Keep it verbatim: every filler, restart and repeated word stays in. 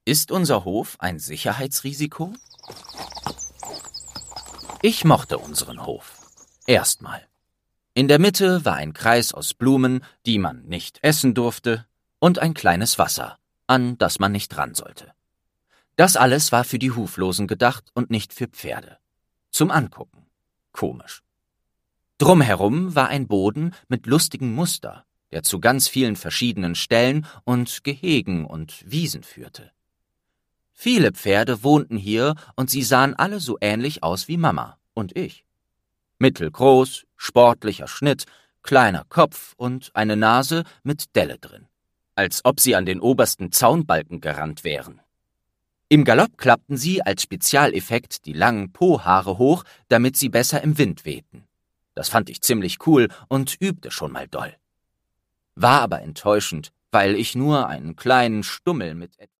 Ist unser Hof ein Sicherheitsrisiko? Ich mochte unseren Hof. Erstmal. In der Mitte war ein Kreis aus Blumen, die man nicht essen durfte, und ein kleines Wasser, an das man nicht ran sollte. Das alles war für die Huflosen gedacht und nicht für Pferde. Zum Angucken. Komisch. Drumherum war ein Boden mit lustigem Muster, der zu ganz vielen verschiedenen Ställen und Gehegen und Wiesen führte. Viele Pferde wohnten hier und sie sahen alle so ähnlich aus wie Mama und ich. Mittelgroß, sportlicher Schnitt, kleiner Kopf und eine Nase mit Delle drin. Als ob sie an den obersten Zaunbalken gerannt wären. Im Galopp klappten sie als Spezialeffekt die langen Po-Haare hoch, damit sie besser im Wind wehten. Das fand ich ziemlich cool und übte schon mal doll. War aber enttäuschend, weil ich nur einen kleinen Stummel mit